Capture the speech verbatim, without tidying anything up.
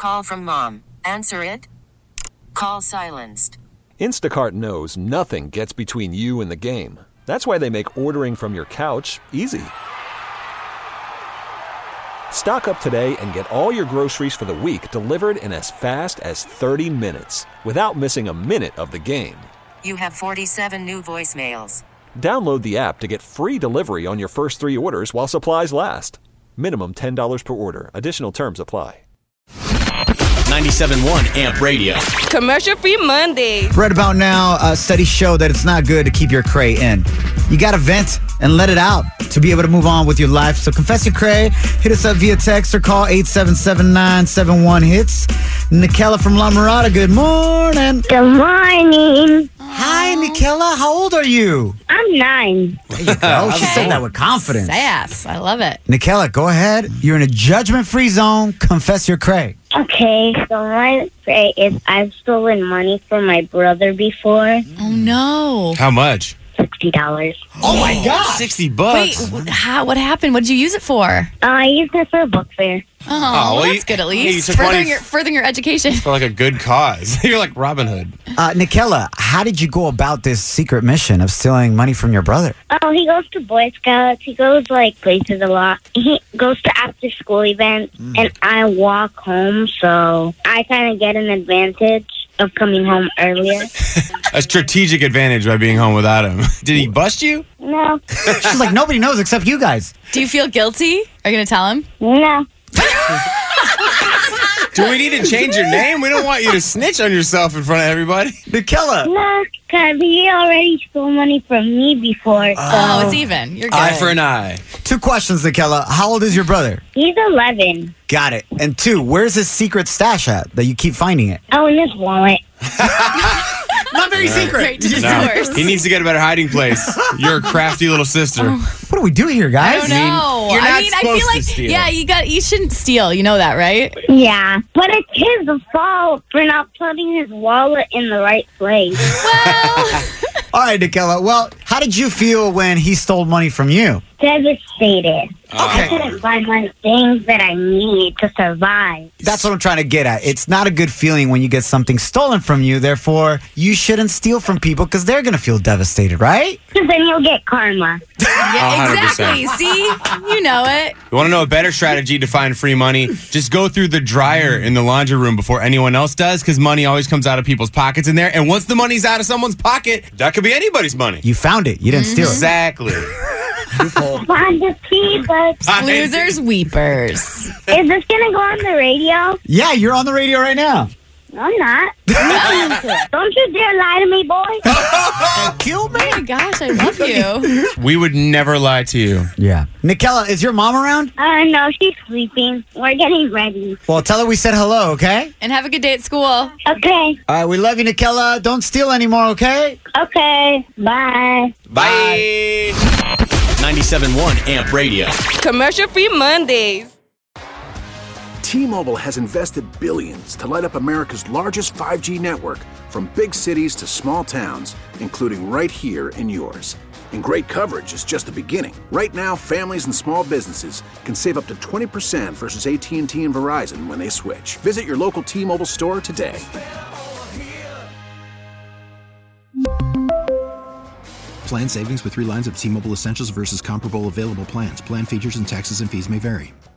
call from mom. Answer it. Call silenced. Instacart knows nothing gets between you and the game. That's why they make ordering from your couch easy. Stock up today and get all your groceries for the week delivered in as fast as thirty minutes without missing a minute of the game. You have forty-seven new voicemails. Download the app to get free delivery on your first three orders while supplies last. Minimum ten dollars per order. Additional terms apply. ninety-seven point one Amp Radio. Commercial-free Monday. Right about now, uh, studies show that it's not good to keep your cray in. You got to vent and let it out to be able to move on with your life. So confess your cray. Hit us up via text or call eight seven seven, nine seven one, hits. Nikela from La Mirada, good morning. Good morning. Hi, Nikela. How old are you? I'm nine. There you go. She said that with confidence. Sass. I love it. Nikela, go ahead. You're in a judgment-free zone. Confess your cray. Okay, so my cray is I've stolen money from my brother before. Oh, no. How much? sixty dollars. Oh, my God. sixty Wait, bucks. wh- how, what happened? What did you use it for? Uh, I used it for a book fair. Oh, Oh, well, well, that's you- good at yeah, you least. took money Furthering f- your, furthering your education. For like a good cause. You're like Robin Hood. Uh, Nikela, how did you go about this secret mission of stealing money from your brother? Oh, he goes to Boy Scouts. He goes, like, places a lot. He goes to after-school events, Mm. and I walk home, so I kind of get an advantage of coming home earlier. A strategic advantage by being home without him. Did he bust you? No. She's like, nobody knows except you guys. Do you feel guilty? Are you going to tell him? No. Do we need to change your name? We don't want you to snitch on yourself in front of everybody. Nikela. No, because he already stole money from me before, so Oh, it's even. You're good. Eye for an eye. Two questions, Nikela. How old is your brother? he's eleven. Got it. And two, where's his secret stash at that you keep finding it? Oh, in his wallet. Not very Great to No, source. he needs to get a better hiding place. You're a crafty little sister. What do we do here, I guys? don't know. you're I not mean, I supposed feel to like, steal. yeah, you got. You shouldn't steal. You know that, right? Yeah, but it's his fault for not putting his wallet in the right place. Well, All right, Nikela. Well, how did you feel when he stole money from you? Devastated. I Okay. couldn't find my things that I need to survive. That's what I'm trying to get at. It's not a good feeling when you get something stolen from you. Therefore, you shouldn't steal from people because they're going to feel devastated, right? Because then you'll get karma. yeah, one hundred percent. exactly. See, you know it. You want to know a better strategy to find free money? Just go through the dryer in the laundry room before anyone else does, because money always comes out of people's pockets in there. And once the money's out of someone's pocket, that could be anybody's money. You found it. You didn't steal it. Exactly. Find the tea, but Losers, weepers. is this going to go on the radio? Yeah, you're on the radio right now. No, I'm not. Don't you dare lie to me, boy. Kill me. Oh my gosh, I love you. We would never lie to you. Yeah. Nikela, is your mom around? Uh, no, she's sleeping. We're getting ready. Well, tell her we said hello, okay? And have a good day at school. Okay. All right, we love you, Nikela. Don't steal anymore, okay? Okay. Bye. Bye. ninety-seven point one Amp Radio. Commercial-free Mondays. T-Mobile has invested billions to light up America's largest five G network, from big cities to small towns, including right here in yours. And great coverage is just the beginning. Right now, families and small businesses can save up to twenty percent versus A T and T and Verizon when they switch. Visit your local T-Mobile store today. Plan savings with three lines of T-Mobile Essentials versus comparable available plans. Plan features and taxes and fees may vary.